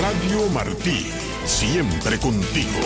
Radio Martí, siempre contigo.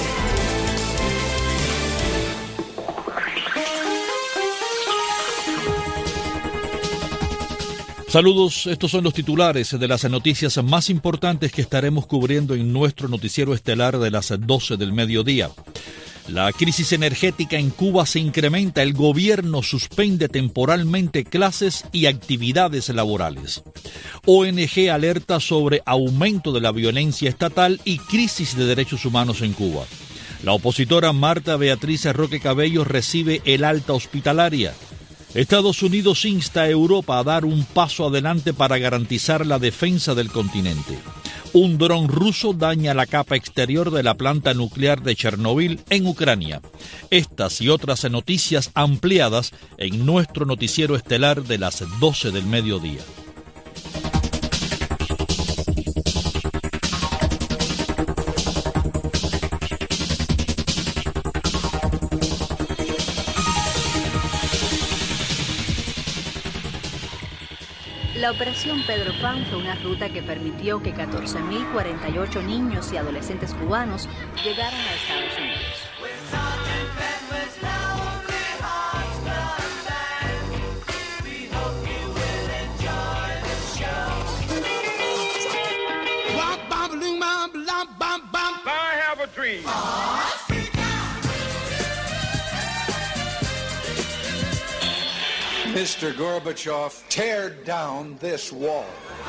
Saludos, estos son los titulares de las noticias más importantes que estaremos cubriendo en nuestro noticiero estelar de las 12 del mediodía. La crisis energética en Cuba se incrementa. El gobierno suspende temporalmente clases y actividades laborales. ONG alerta sobre aumento de la violencia estatal y crisis de derechos humanos en Cuba. La opositora Marta Beatriz Roque Cabello recibe el alta hospitalaria. Estados Unidos insta a Europa a dar un paso adelante para garantizar la defensa del continente. Un dron ruso daña la capa exterior de la planta nuclear de Chernobyl en Ucrania. Estas y otras noticias ampliadas en nuestro noticiero estelar de las 12 del mediodía. La Operación Pedro Pan fue una ruta que permitió que 14.048 niños y adolescentes cubanos llegaran a Estados Unidos. I have a dream. Mr. Gorbachev, tear down this wall.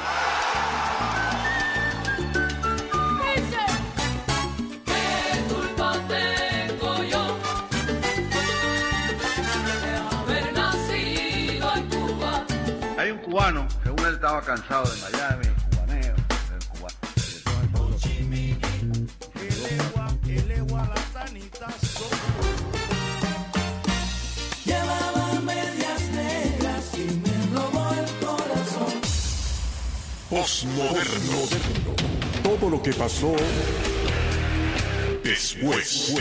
Hay un cubano, según él estaba cansado de Miami, cubaneo, el cubano. Postmoderno. Todo lo que pasó después.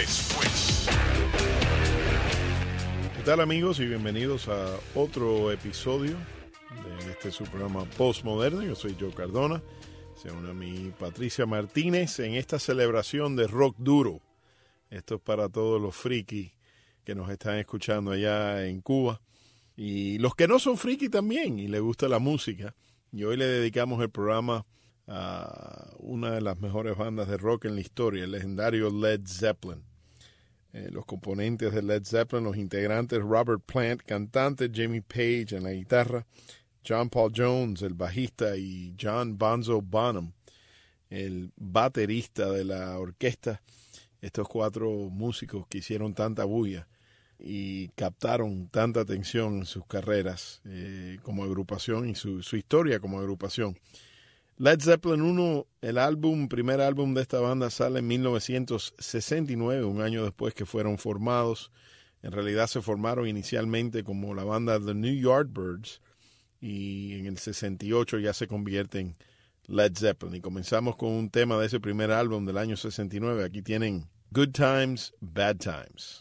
¿Qué tal, amigos? Y bienvenidos a otro episodio de este su programa Postmoderno. Yo soy Joe Cardona. Se une a mi Patricia Martínez en esta celebración de rock duro. Esto es para todos los frikis que nos están escuchando allá en Cuba. Y los que no son frikis también y les gusta la música. Y hoy le dedicamos el programa a una de las mejores bandas de rock en la historia, el legendario Led Zeppelin. Los componentes de Led Zeppelin, los integrantes Robert Plant, cantante, Jimmy Page en la guitarra, John Paul Jones, el bajista, y John Bonzo Bonham, el baterista de la orquesta. Estos cuatro músicos que hicieron tanta bulla y captaron tanta atención en sus carreras como agrupación y su historia como agrupación. Led Zeppelin 1, el primer álbum de esta banda sale en 1969, un año después que fueron formados. En realidad se formaron inicialmente como la banda The New Yardbirds y en el 68 ya se convierte en Led Zeppelin. Y comenzamos con un tema de ese primer álbum del año 69. Aquí tienen Good Times, Bad Times.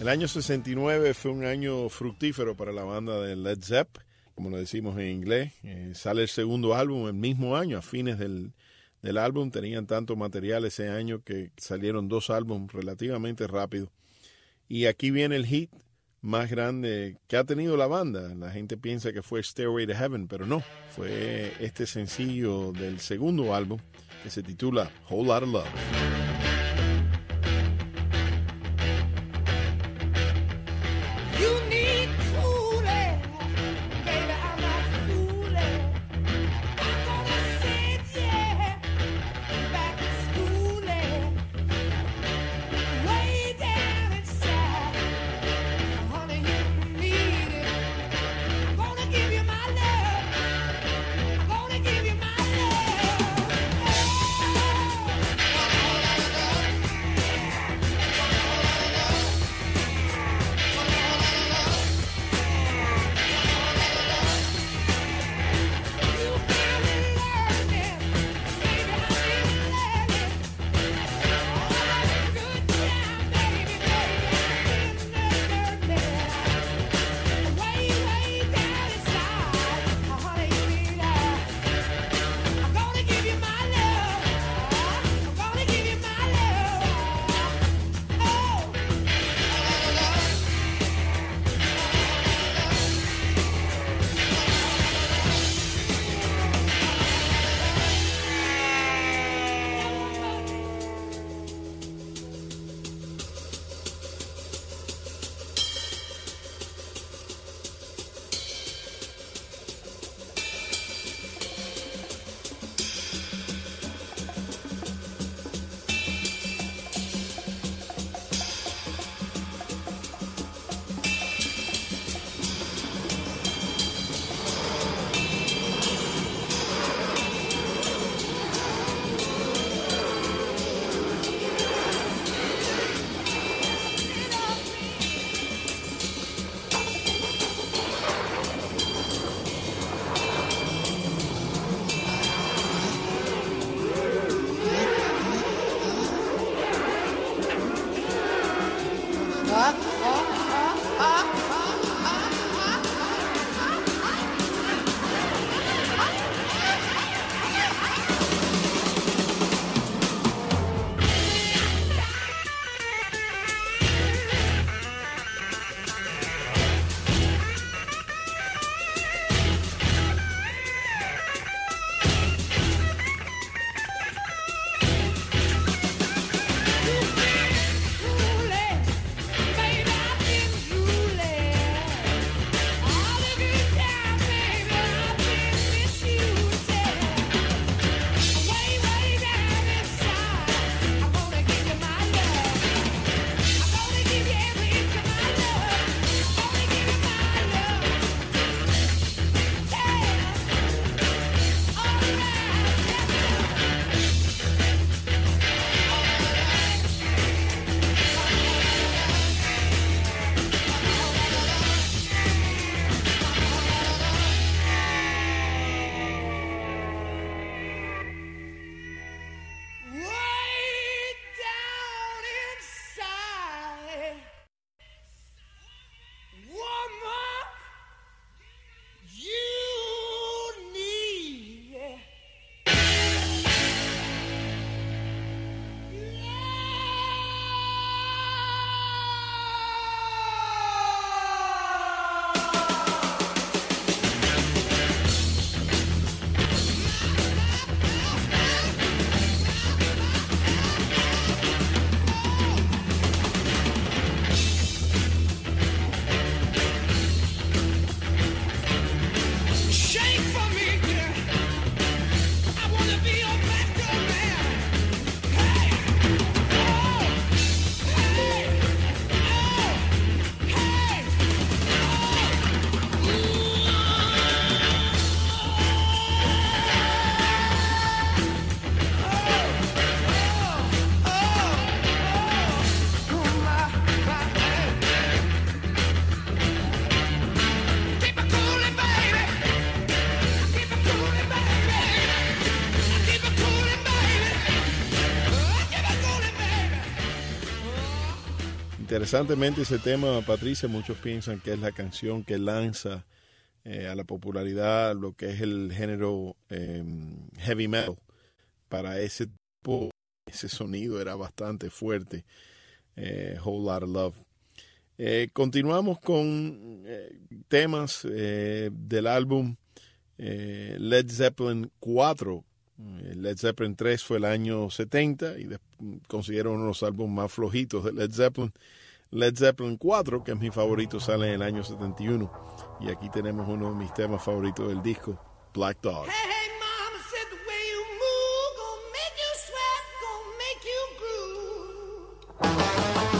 El año 69 fue un año fructífero para la banda de Led Zeppelin, como lo decimos en inglés. Sale el segundo álbum el mismo año, a fines del álbum. Tenían tanto material ese año que salieron 2 álbumes relativamente rápido. Y aquí viene el hit más grande que ha tenido la banda. La gente piensa que fue Stairway to Heaven, pero no. Fue este sencillo del segundo álbum que se titula Whole Lotta Love. Baby, Interesantemente ese tema, Patricia, muchos piensan que es la canción que lanza a la popularidad lo que es el género heavy metal. Para ese tipo, ese sonido era bastante fuerte. Whole Lotta Love. Continuamos con temas del álbum Led Zeppelin 4. Led Zeppelin 3 fue el año 70 y considero uno de los álbumes más flojitos de Led Zeppelin. Led Zeppelin 4, que es mi favorito, sale en el año 71. Y aquí tenemos uno de mis temas favoritos del disco, Black Dog. Hey, hey, mama said the way you move gonna make you sweat, gonna make you groove.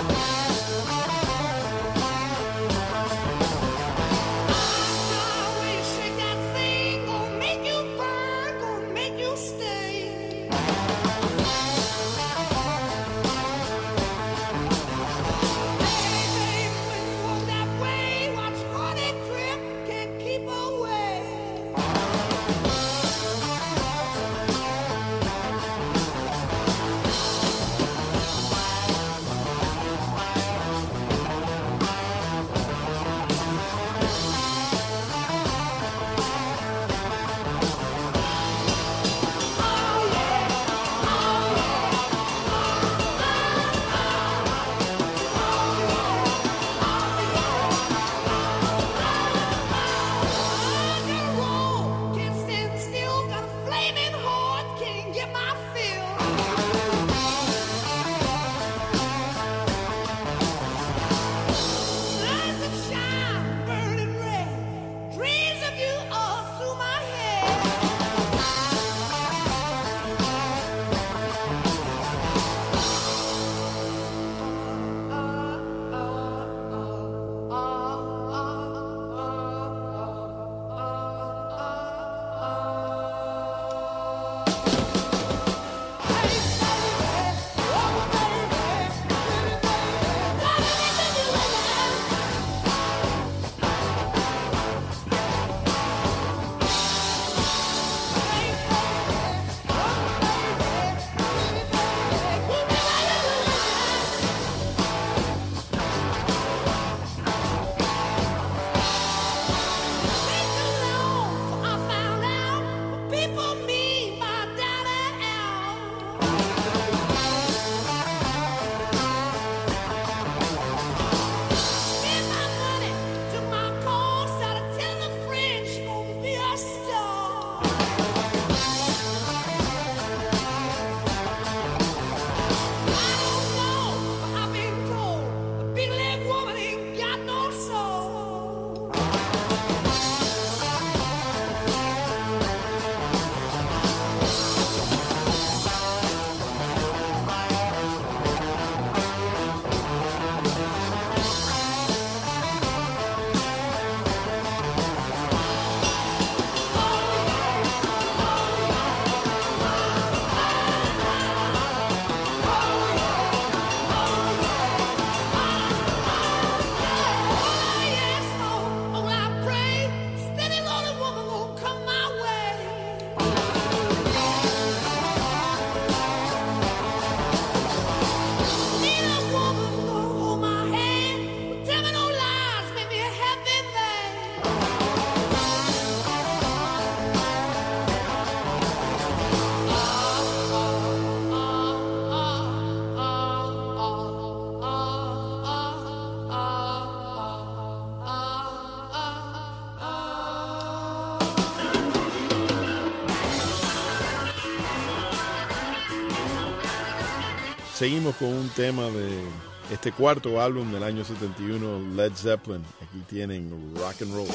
Seguimos con un tema de este cuarto álbum del año 71, Led Zeppelin. Aquí tienen Rock and Roll.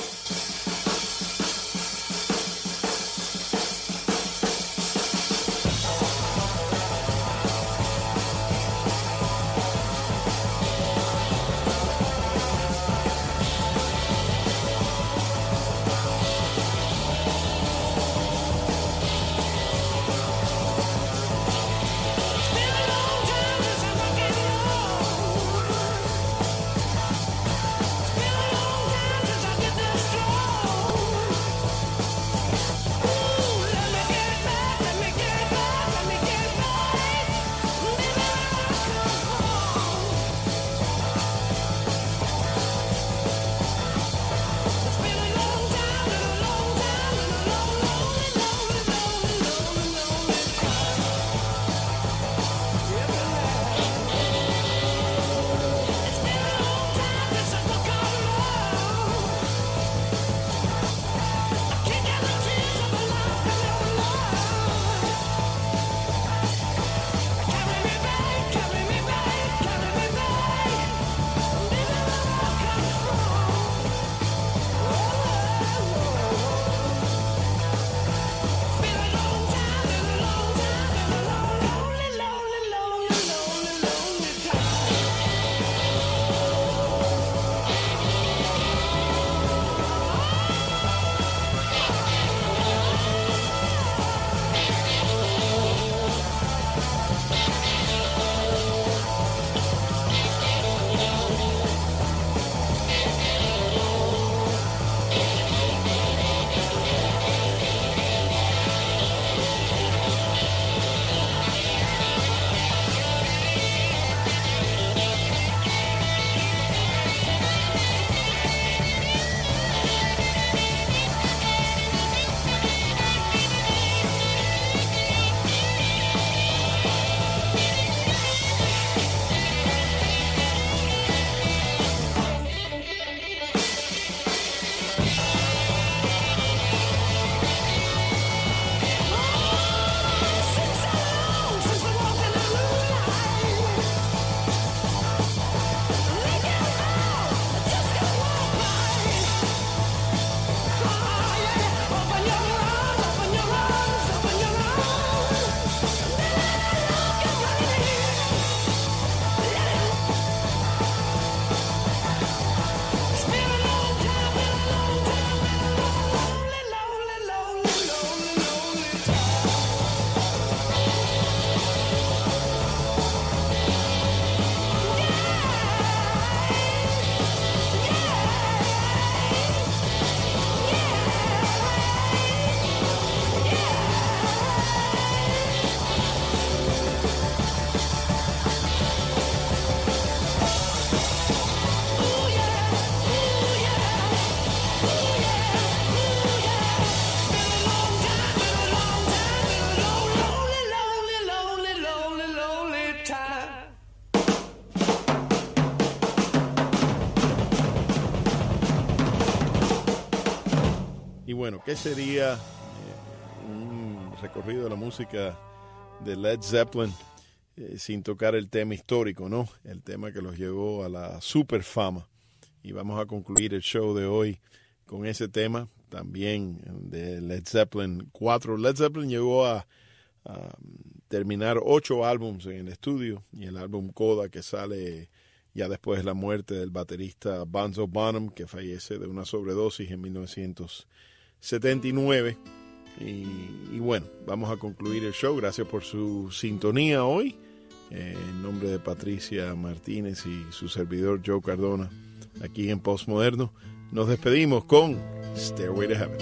Strong. bueno, ¿qué sería un recorrido de la música de Led Zeppelin sin tocar el tema histórico, ¿no? El tema que los llevó a la superfama. Y vamos a concluir el show de hoy con ese tema también de Led Zeppelin 4. Led Zeppelin llegó a terminar 8 álbumes en el estudio, y el álbum Coda, que sale ya después de la muerte del baterista Bonzo Bonham, que fallece de una sobredosis en 1979. Y bueno, vamos a concluir el show. Gracias por su sintonía hoy. En nombre de Patricia Martínez y su servidor Joe Cardona, aquí en Postmoderno, nos despedimos con Stairway to Heaven.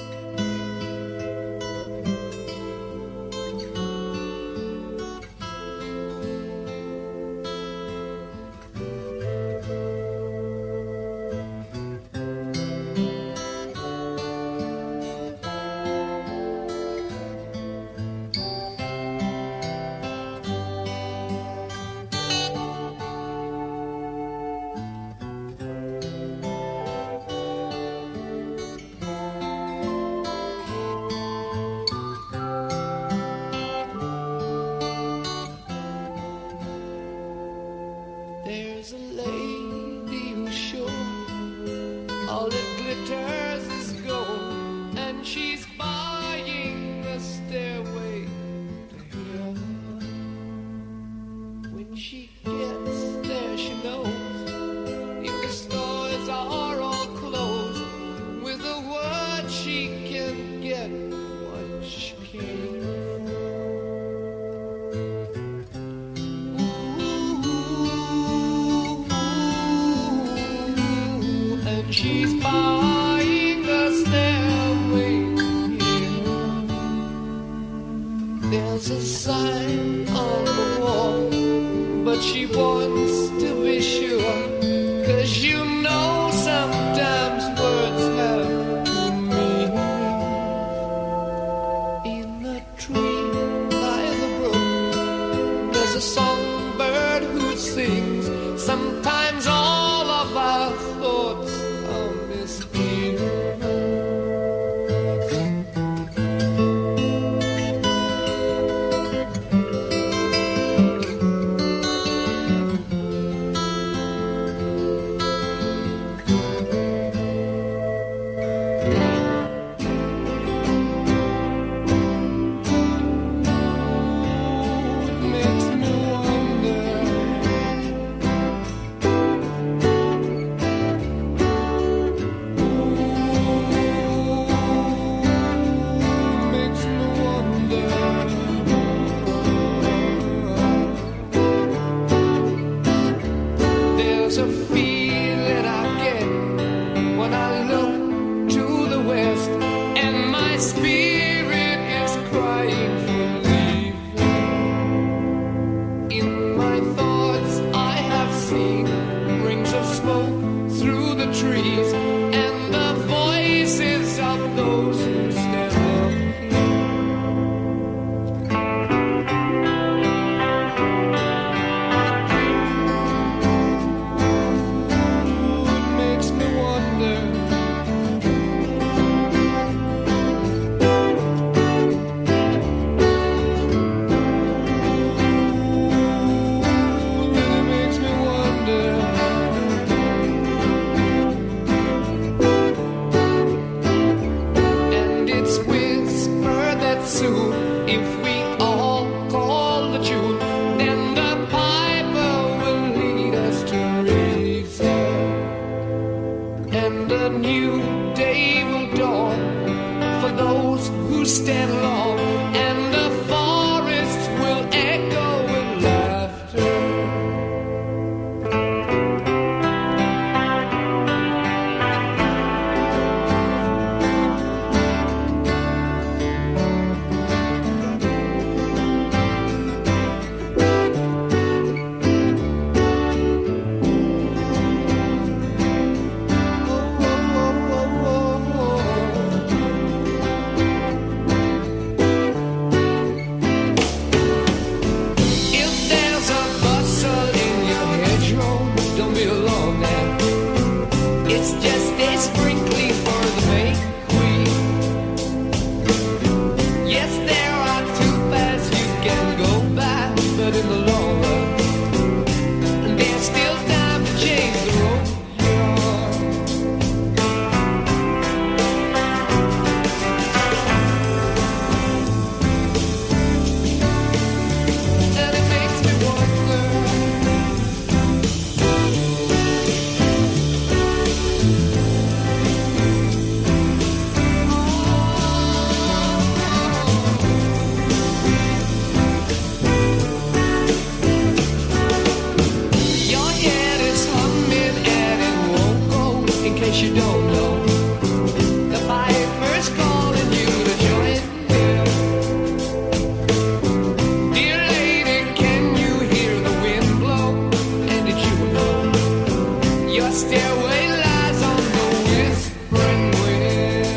case you don't know, the piper's calling you to join him. Dear lady, can you hear the wind blow? And did you know your stairway lies on the whispering wind?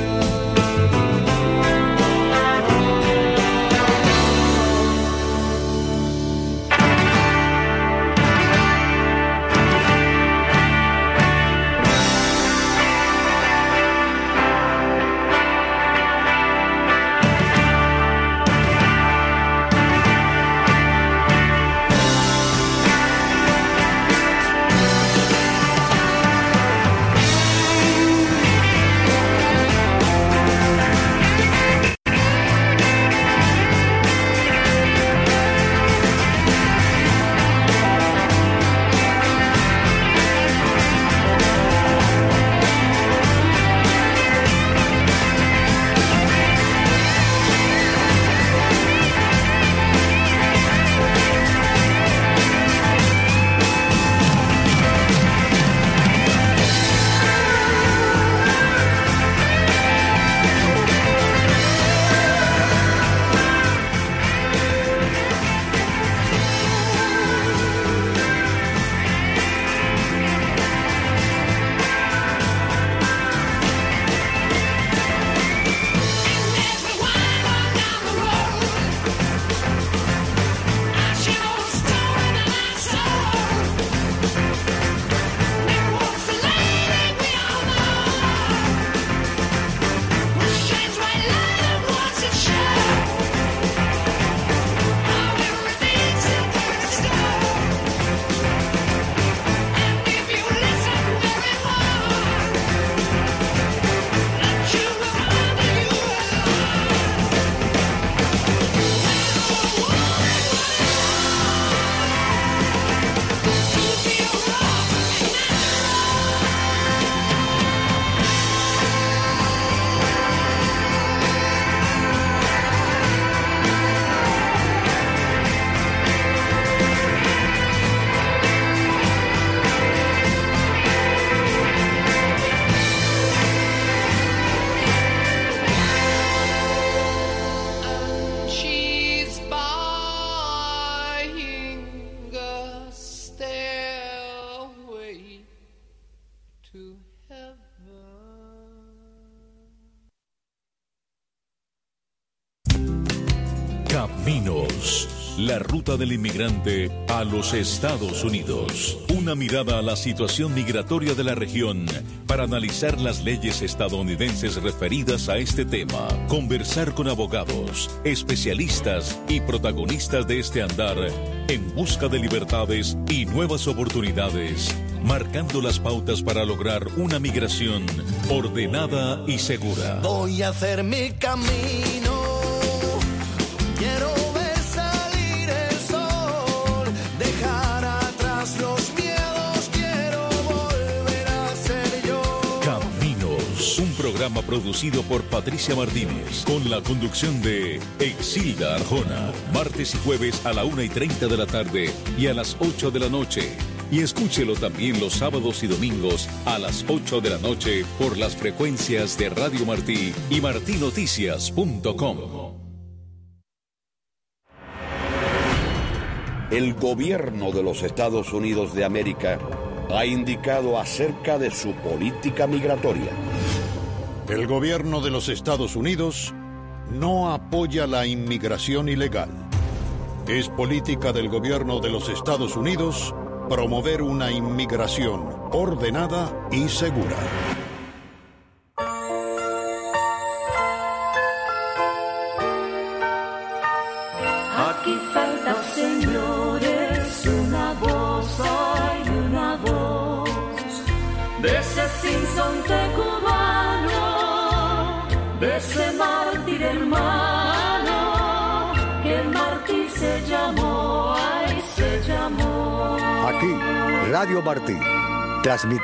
Caminos, la ruta del inmigrante a los Estados Unidos. Una mirada a la situación migratoria de la región para analizar las leyes estadounidenses referidas a este tema. Conversar con abogados, especialistas y protagonistas de este andar en busca de libertades y nuevas oportunidades, marcando las pautas para lograr una migración ordenada y segura. Voy a hacer mi camino. Quiero ver salir el sol, dejar atrás los miedos, quiero volver a ser yo. Caminos, un programa producido por Patricia Martínez, con la conducción de Exilda Arjona, martes y jueves a la 1:30 de la tarde y a las 8 de la noche. Y escúchelo también los sábados y domingos a las 8 de la noche por las frecuencias de Radio Martí y martinoticias.com. El gobierno de los Estados Unidos de América ha indicado acerca de su política migratoria. El gobierno de los Estados Unidos no apoya la inmigración ilegal. Es política del gobierno de los Estados Unidos promover una inmigración ordenada y segura. Aquí falta, señores, una voz, hay una voz de ese sinsonte cubano, de ese mártir hermano, que el mártir se llamó, ay, se llamó. Aquí, Radio Martí, transmitiendo